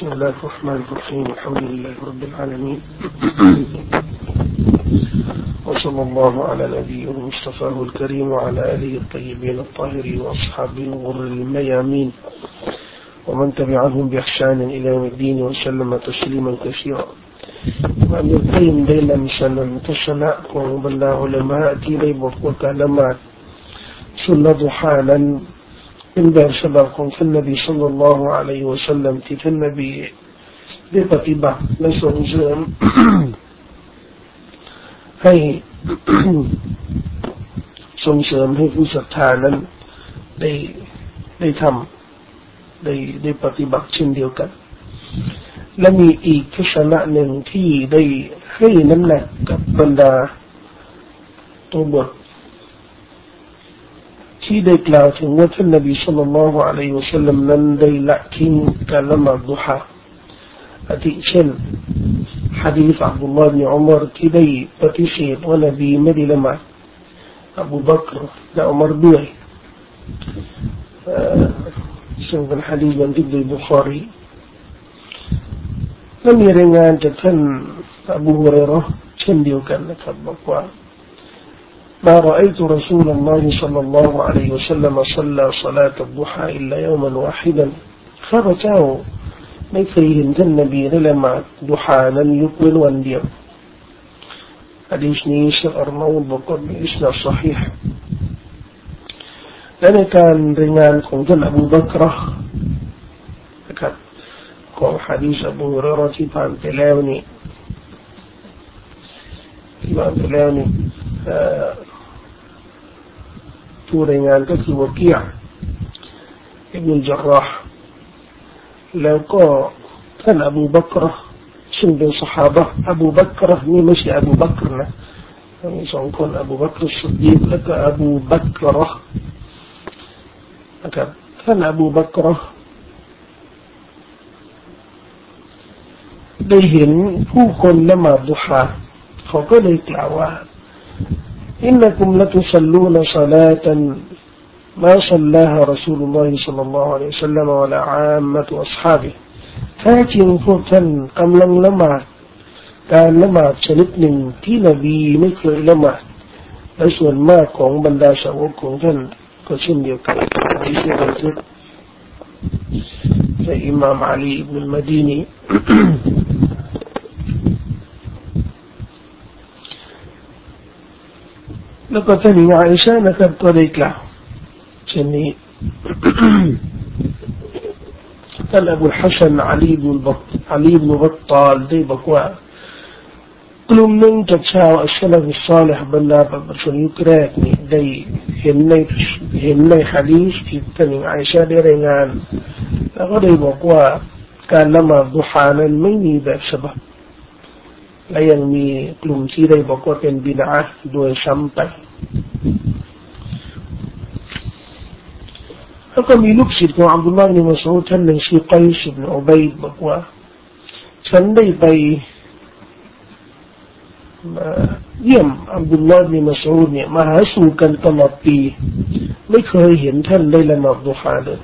بسم الله الرحمن الرحيم الحمد لله رب العالمين وصلى الله على نبيه المصطفى الكريم وعلى آله الطيبين الطاهرين وأصحابه الغر الميامين ومن تبعهم بإحسان إلى يوم الدين وسلم تسليما كثيرا وأن القيم ليلا مثلا تسنى وبلغ علماء تيلي وكلمات سنة حالاเป็นแบบฉบับของท่านนบีศ็อลลัลลอฮุอะลัยฮิวะซัลลัมที่ท่านนบีได้ปฏิบัติและส่งเสริม ให้ส่งเสริมให้ผู้ศรัทธานั้นได้ทำได้ปฏิบัติเช่นเดียวกันและมีอีกทัศนะหนึ่งที่ได้ให้น้ำหนักกับบรรดาตัวบทที่ได้กล่าวถึงว่าท่านนบีศ็อลลัลลอฮุอะลัยฮิวะซัลลัมนั้นได้ละทิ้งการละหมาดดุฮาอาทิเช่นหะดีษอับดุลลอฮ์บินอุมัรที่ได้ปฏิเสธว่านบีไม่ได้ละหมาดอบูบักรและอุมัรด้วยซึ่งเป็นหะดีษบันทึกโดยบุคอรีและมีรายงานจากท่านอบูฮุรอยเราะห์เช่นเดียวกันนะครับบอกว่าما رأيت رسول الله صلى الله عليه وسلم صلى صلاة الضحى إلا يوما واحدا ข้าพเจ้าไม่เคยเห็นท่านนบีได้ละหมาดดุฮานั้นยกเว้นวันเดียวหะดีษนี้เชคอัลมาอูดบอกว่ามีอิสนาดศอฮีฮ์และในการรายงานของท่านอบูบักรนะครับของหะดีษอบูฮุรอยเราะห์ที่ผ่านไปแล้วนี่ผู้รายงานก็คือวะกีอ์อิบนุลญะราห์แล้วก็ท่านอบูบักรซึ่งเป็นซอฮาบะห์อบูบักรนี่ไม่ใช่อบูบักรนะมีสองคนอบูบักรซิดดีกและก็อบูบักรนะครับท่านอบูบักรได้เห็นผู้คนละหมาดดุฮาเขาก็เลยกล่าวว่าإنكم لتصلون صلاة ما صلاها رسول الله صلى الله عليه وسلم ولا عامة أصحابه แท้จริงพวกท่านกำลังละหมาดการละหมาดชนิดหนึ่งที่นบีไม่เคยละหมาดและส่วนมากของบรรดาสาวกของท่านก็เช่นเดียวกันที่เชื่อกันคือจากอิมามอาลีอิบนุลมะดีนีแล้วก็ท่านอาอิชะห์นะครับก็ได้กล่าวเช่นนี้ท่านอบูลฮัสซันอาลีบินบัตตาลได้บอกว่ากลุ่มหนึ่งจากชาวอัสลัฟศอลิฮ์บรรดาประชาชนยุคแรกนี่ได้เห็นในหะดีษที่ท่านอาอิชะห์ได้รายงานแล้วก็ได้บอกว่าการละหมาดดุฮานั้นไม่มีแบบฉบับและยังมีกลุ่มที่ได้บอกว่าเป็นบิดอะห์โดยซ้ำไปแล้วก็มีลูกศิษย์ของอับดุลลอฮ์บินมัสอูดท่านหนึ่งชื่อกัยซบินอุบัยดบอกว่าฉันได้ไปเยี่ยมอับดุลลอฮ์บินมัสอูดเนี่ยมาหาสู่กันตลอดปีไม่เคยเห็นท่านได้ละหมาดดุฮาเลย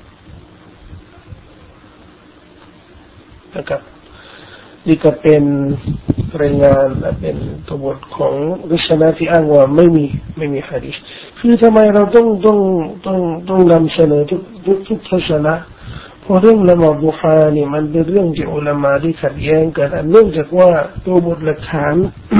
นะครับนี่ก็เป็นรายงานและเป็นตัวบทของวิชนะที่อ้างว่าไม่มีหะดีษคือทำไมเราต้องนำเสนอทุกทัศนะเพราะเรื่องละหมาดดุฮานี่มันเป็นเรื่องที่อุลามะได้ขัดแย้งกันเนื่องจากว่าตัวบทหลักฐาน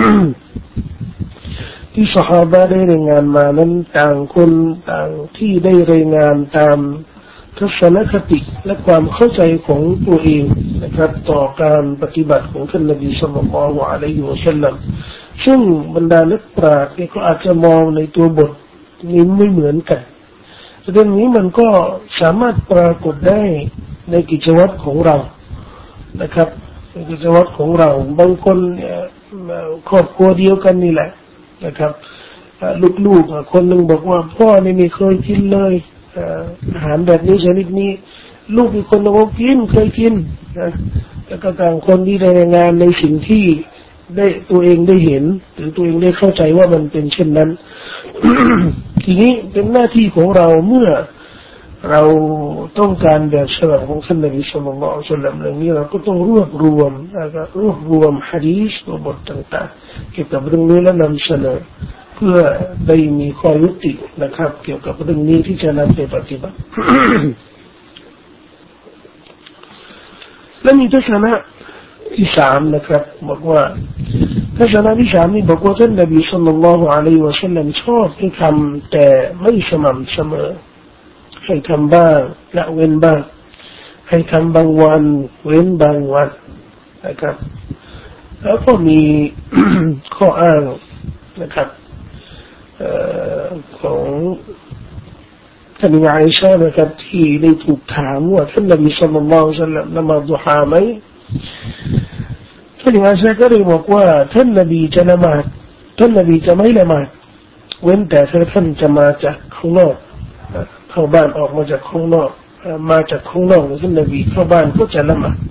ที่ซอฮาบะห์ได้รายงานมานั้นต่างคนต่างที่ได้รายงานตามทัศนคติและความเข้าใจของตัวเองนะครับต่อการปฏิบัติของท่านนบีศ็อลลัลลอฮุอะลัยฮิวะซัลลัมซึ่งบรรดานักปราชญ์ก็อาจจะมองในตัวบทนี้ไม่เหมือนกันเรื่องนี้มันก็สามารถปรากฏได้ในกิจวัตรของเรานะครับในกิจวัตรของเราบางคนครอบครัวเดียวกันนี่แหละนะครับลูกๆคนหนึ่งบอกว่าพ่อไม่เคยกินเลยอาหารแบบนี้ชนิดนี้ลูกอีกคนบอกเคยกินนะแล้วก็ต่างคนที่ได้รายงานในสิ่งที่ได้ตัวเองได้เห็นหรือตัวเองได้เข้าใจว่ามันเป็นเช่นนั้น ทีนี้เป็นหน้าที่ของเราเมื่อเราต้องการแบบฉบับของท่านนบีศ็อลลัลลอฮุอะลัยฮิวะซัลลัมเรื่องนี้เราก็ต้องรวบรวมหะดีษตัวบทต่างๆเกี่ยวกับเรื่องนี้และนำเสนอเพื่อได้มีข้อยุตินะครับเกี่ยวกับเรื่องนี้ที่จะนำไปปฏิบัติ และมีทัศนะที่สามนะครับบอกว่าทัศนะที่สามนี่บอกว่าท่านนบีศ็อลลัลลอฮุอะลัยฮิวะซัลลัมชอบให้ทำแต่ไม่สม่ำเสมอให้ทำบ้างละเว้นบ้างให้ทำบางวันเว้นบางวันนะครับแล้วก็มี ข้ออ้างนะครับของท่านอาอิชะห์นะครับที่ได้ถูกถามว่าท่านนบีศ็อลลัลลอฮุอะลัยฮิวะซัลลัมละหมาดดุฮาไหมท่านอาอิชะห์ก็ได้บอกว่าท่านนบีจะละหมาดท่านนบีจะไม่ละหมาดเว้นแต่ท่านจะมาจากข้างนอกเข้าบ้านออกมาจากข้างนอกมาจากข้างนอกท่านนบีเข้าบ้านก็จะละหมาด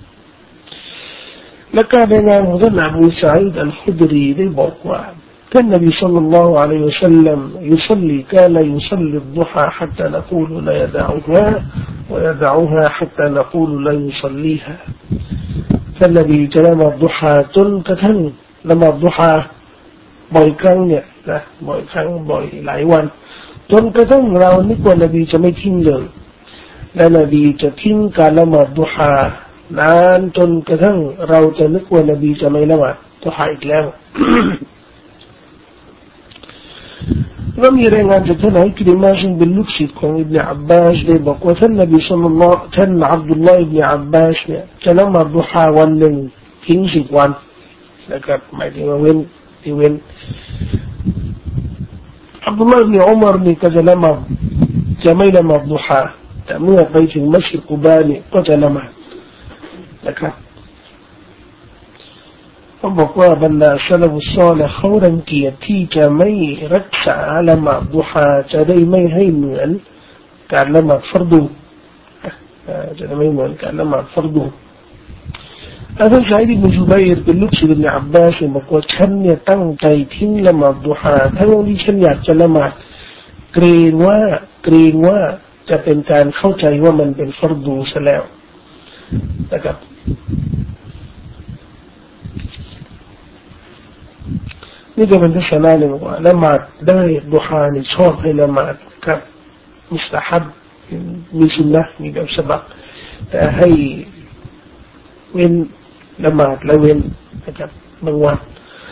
และการรายงานของท่านอบูซะอีดอัลคุดรีได้บอกว่าท่านนบีศ็อลลัลลอฮุอะลัยฮิวะซัลลัมيصلي كان يصلي الضحى حتى نقول لا يدعها ويدعها حتى نقول لا يصليها ท่านนบีจะละหมาดดุฮาจนกระทั่งละหมาดดุฮาบ่อยครั้งเนี่ยนะบ่อยครั้งบ่อยหลายวันจนกระทั่งเรานึกว่านบีจะไม่ทิ้งเลยและนบีจะทิ้งการละหมาดดุฮานานจนกระทั่งเราจะนึกว่านบีจะไม่ละหมาดดุฮาอีกแล้ว ก็มีรายงานจากท่านอิกริมะซึ่งเป็นลูกศิษย์ของอิบนุอับบาสได้บอกว่าท่านนบีศ็อลลัลลอฮุท่านอับดุลลอฮ์อิบนุอับบาสเนี่ยจะละหมาดดุฮาวันหนึ่งทิ้ง10 วันนะครับหมายถึงว่าเว้นอับดุลลอฮ์อิบนุอุมัรนี่ก็จะละหมาดจะไม่ละหมาดดุฮาแต่เมื่อไปถึงมัสยิดกุบานี่ก็จะละหมาดนะครับเขาบอกว่าบรรดาซะลาฟุศอลิห์เขารังเกียจที่จะไม่รักษาละหมาดดุฮาจะได้ไม่ให้เหมือนการละหมาดฟัรดูจะได้ไม่เหมือนการละหมาดฟัรดูท่านซะอีดอิบนุจุบัยรเป็นลูกศิษย์อิบนุอับบาสบอกว่าฉันเนี่ยตั้งใจทิ้งละหมาดดุฮาทั้งที่ฉันอยากจะละหมาดเกรงว่าจะเป็นการเข้าใจว่ามันเป็นฟัรดูซะแล้วนะครับนี่ก็เป็นทัศนะหนึ่งว่าละหมาดได้ดุฮานี่ชอบให้ละหมาดครับมุสตะฮับมีสุนนะมีแบบฉบับแต่ให้เว้นละหมาดละเว้นนะครับบางวัน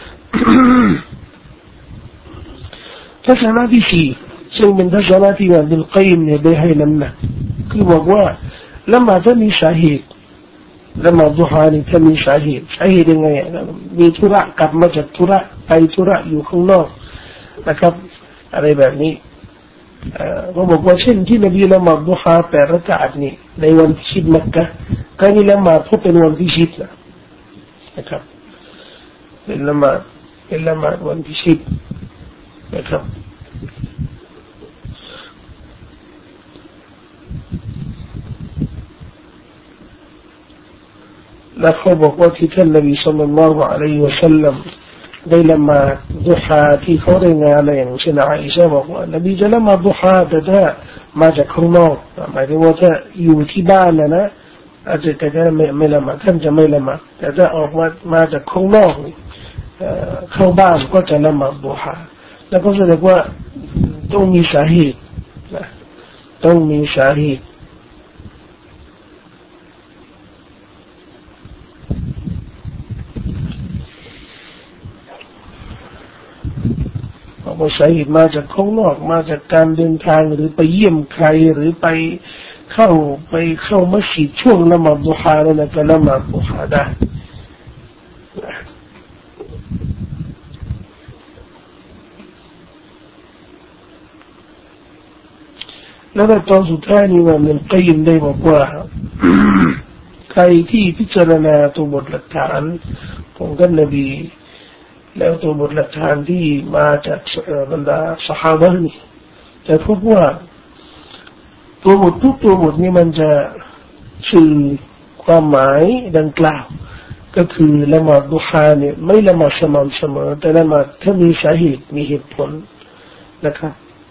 ทัศนะที่สี่ซึ่งเป็นทัศนะที่ว่าบิลกัยมเนี่ยได้ให้น้ำหนักคือบอกว่าละหมาดถ้ามีสาเหตุละหมาดดุฮานี่ถ้ามีสาเหตุยังไงมีธุระกลับมาจากธุระไปธุระอยู่ข้างนอกนะครับอะไรแบบนี้เขาบอกว่าเช่นที่นบีละหมาดดุฮา8 รากาตนี่ในวันพิชิตมักกะก็นี่ละหมาดเพราะเป็นวันพิชิตนะครับเป็นละหมาดวันพิชิตนะครับและเขาบอกว่าที่ท่านนบีศ็อลลัลลอฮุอะลัยฮิวะซัลลัมได้ละหมาดดุฮาที่เขาได้งานอะไรอย่างเช่นอาอิชะห์บอกว่านบีจะละหมาดดุฮาแต่ถ้ามาจากข้างนอกหมายถึงว่าถ้าอยู่ที่บ้านนะอาจจะไม่ละหมาดท่านจะไม่ละหมาดแต่ถ้าออกมาจากข้างนอกเข้าบ้านก็จะละหมาดดุฮาแล้วก็แสดงว่าต้องมีสาเหตุต้องมีสาเหตุว่าสาเหตุมาจากข้างนอกมาจากการเดินทางหรือไปเยี่ยมใครหรือไปเข้ามัสยิดช่วงละหมาดดุฮาแล้วนะก็ละหมาดดุฮาได้แล้วในตอนสุดท้ายนี่ว่ามันก็ยินได้บอกว่า ใครที่พิจารณาตัวบทหลักฐานของท่านนบีแล้วตัวบทหลักฐานที่มาจากบรรดาซอฮาบะห์นี่จะพบว่าตัวบททุกตัวบทนี้มันจะสื่อความหมายดังกล่าวก็คือละหมาดดุฮาเนี่ยไม่ละหมาดสม่ำเสมอแต่ละหมาดถ้ามีสาเหตุมีเหตุผลนะครับ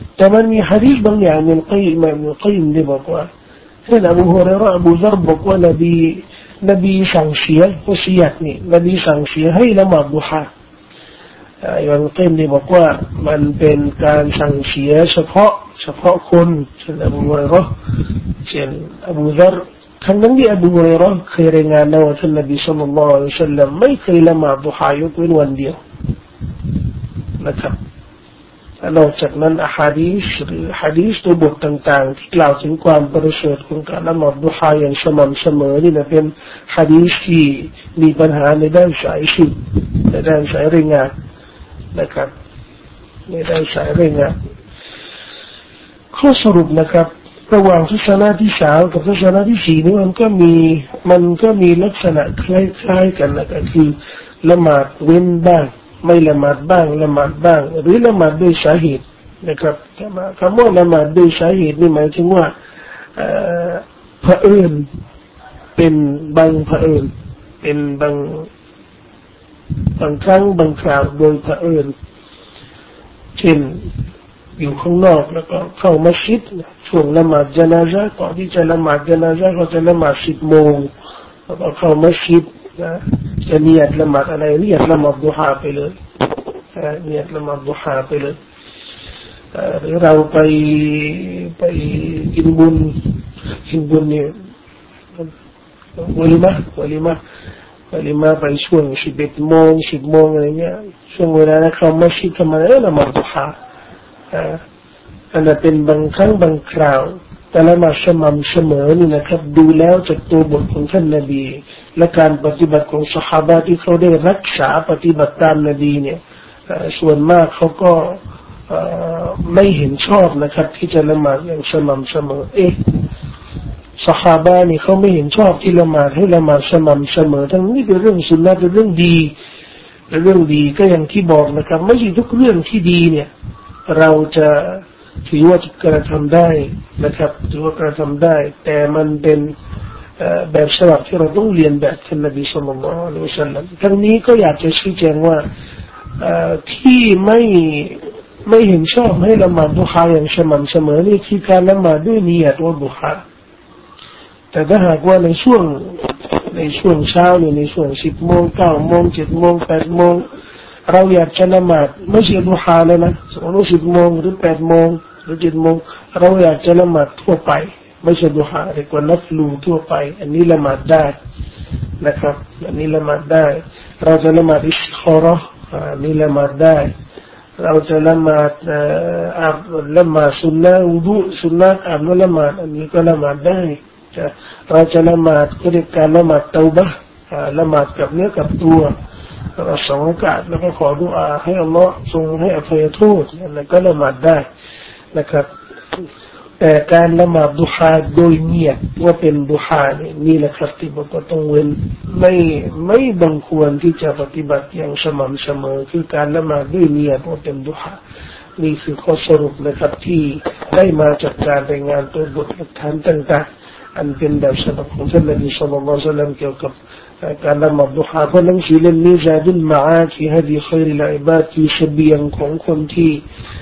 แต่มันมีหะดีษบางอย่างในกัยอิมามอัลกัยอิมได้บอกว่าเช่นอบูฮุรอยเราะห์อบูซัรบอกว่านบีสั่งเสียวะซียะห์นี่นบีสั่งเสียให้ละหมาดดุฮาอิมามอัลกัยอิมได้บอกว่ามันเป็นการสั่งเสียเฉพาะคนเช่นอบูฮุรอยเราะห์เช่นอบูซัรทั้งนั้นที่อบูฮุรอยเราะห์เคยรายงานว่าท่านนบีศ็อลลัลลอฮุอะลัยฮิวะซัลลัมไม่เคยละหมาดดุฮายกเว้นวันเดียวนะครับนอกจากนั้นอะฮะดีษหรือหะดีษตัวบทต่างๆที่กล่าวถึงความประเสริฐของการละหมาดดุฮาอย่างสม่ำเสมอนี่นะเป็นหะดีษที่มีปัญหาในด้านสายสืบในด้านสายรายงานนะครับในด้านสายรายงานข้อสรุปนะครับระหว่างทัศนะที่3กับทัศนะที่4นี่มันก็มีลักษณะคล้ายๆกันนะครับคือละหมาดเว้นบ้างไม่ละหมาดบ้างละหมาดบ้างหรือละหมาดด้วยสาเหตุนะครับคำว่าละหมาดด้วยสาเหตุนี่หมายถึงว่าเผอิญเป็นบางเผอิญเป็นบางครั้งบางคราวโดยเผอิญเช่นอยู่ข้างนอกแล้วก็เข้ามัสยิดช่วงละหมาดญะนาซะห์ก่อนที่จะละหมาดญะนาซะห์ก็จะละหมาด10 โมงแล้วก็เข้ามัสยิดจะเนียดละหมาดอะไรเนียดละหมาดดุฮาไปเลยเนียดละหมาดดุฮาไปเลยหรือเราไปกินบุญเนี่ยวะลิมะไปช่วง11 โมง10 โมงอะไรเงี้ยช่วงเวลานั้นเข้ามัสยิดทำไมละหมาดดุฮาอันนั้นเป็นบางครั้งบางคราวแต่ละมาสม่ำเสมอนี่นะครับดูแล้วจากตัวบทของท่านนบีและการปฏิบัติของซอฮาบะห์ที่เขาได้รักษาปฏิบัติตามนบีเนี่ยส่วนมากเขาก็ไม่เห็นชอบนะครับที่จะละหมาดอย่างสม่ำเสมอซอฮาบะห์นี่เขาไม่เห็นชอบที่ละหมาดให้ละหมาดสม่ำเสมอทั้งนี้เป็นเรื่องสุนนะเป็นเรื่องดีก็อย่างที่บอกนะครับไม่ใช่ทุกเรื่องที่ดีเนี่ยเราจะถือว่ากระทำได้นะครับถือว่ากระทำได้แต่มันเป็นแบบฉบับที่เราต้องเรียนแบบท่านนบีศ็อลลัลลอฮุอะลัยฮิวะซัลลัมทั้งนี้ก็อยากจะชี้แจงว่าที่ไม่เห็นชอบให้ละหมาดดุฮาอย่างสม่ำเสมอนี่คือการละหมาดด้วยนิยะว่าดุฮาแต่ถ้าหากว่าในช่วงเช้าเนี่ยในช่วง10 โมง9 โมง7 โมง8 โมงเราอยากจะละหมาดไม่ใช่ดุฮาเลยนะสมมติ10 โมงหรือ8 โมงหรือ7 โมงเราอยากจะละหมาดทั่วไปไม่ใช่ดุฮาเรียกว่านัฟลูทั่วไปอันนี้ละหมาดได้นะครับอันนี้ละหมาดได้เราจะละหมาดอิสติคอเราะห์อันนี้ละหมาดได้เราจะละหมาดละหมาดสุนนะวุดุสุนนะอาบน้ำละหมาดอันนี้ก็ละหมาดได้เราจะละหมาดก็เรียกการละหมาดเตาบะห์ละหมาดกับเนื้อกับตัวเรา2 รอกาตแล้วก็ขอดุอาให้อัลเลาะห์ทรงให้อภัยโทษนั่นก็ละหมาดได้นะครับแต่การละหมาดดุฮาโดยเนียดว่าเป็นดุฮานี่แหละครับที่บอกว่าต้องเว้นไม่บังควรที่จะปฏิบัติอย่างสม่ำเสมอคือการละหมาดด้วยเนียดว่าเป็นดุฮานี่คือข้อสรุปนะครับที่ได้มาจากการรายงานตัวบทหลักฐานต่างๆอันเป็นแบบฉบับของท่านนบีศ็อลลัลลอฮุอะลัยฮิวะซัลลัมเกี่ยวกับการละหมาดดุฮาเพราะหนังสือเล่มนี้ซาดุลมะอาดฟีฮะดีค็อยริลอิบาดคือเสบียงของคนที่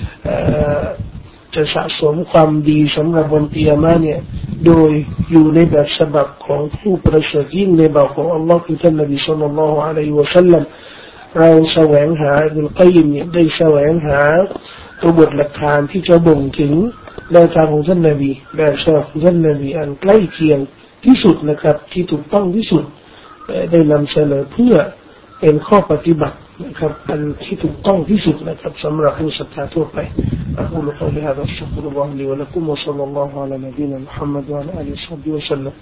จะสะสมความดีสำหรับวันกิยามะห์เนี่ยโดยอยู่ในแบบฉบับของผู้ประเสริฐยิ่งในบ่าวของอัลลอฮ์คือท่านนบีศ็อลลัลลอฮุอะลัยฮิวะซัลลัมเราแสวงหาอิบนุลกัยยิมเนี่ยได้แสวงหาตัวบทหลักฐานที่จะบ่งถึงแนวทางของท่านนบีแบบฉบับของท่านนบีอันใกล้เคียงที่สุดนะครับที่ถูกต้องที่สุดได้นำเสนอเพื่อเป็นข้อปฏิบัตินะครับอันที่ถูกต้องที่สุดนะครับสำหรับผู้ศรัทธาทั่วไปأقول قولي هذا أستغفر الله لي ولكم وصلى الله على نبينا محمد وعلى آله وصحبه وسلم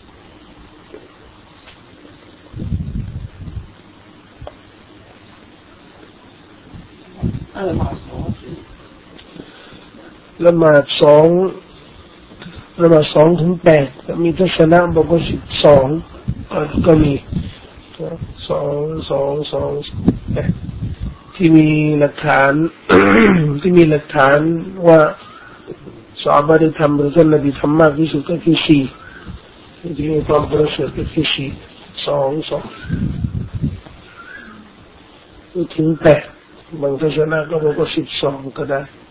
لما 2 ถึง 8มีทัศนะบอกว่า12ก็มี2 ที่มีหลักฐานที่มีหลักฐานว่าซอฮาบะห์ได้ทำหรือท่านนบีทำมากที่สุดก็คือ4ที่มีความประเสริฐก็คือ2ถึง 8บางทัศนะก็บอกว่า12ก็ได้